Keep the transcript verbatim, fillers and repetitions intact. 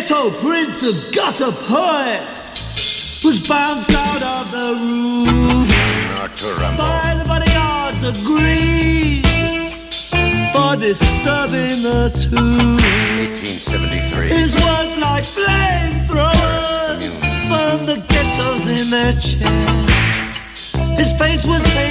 ghetto prince of gutter poets was bounced out of the roof by the bodyguards of greed for disturbing the tune. eighteen seventy-three. His words like flamethrowers burned the ghettos in their chests. His face was painted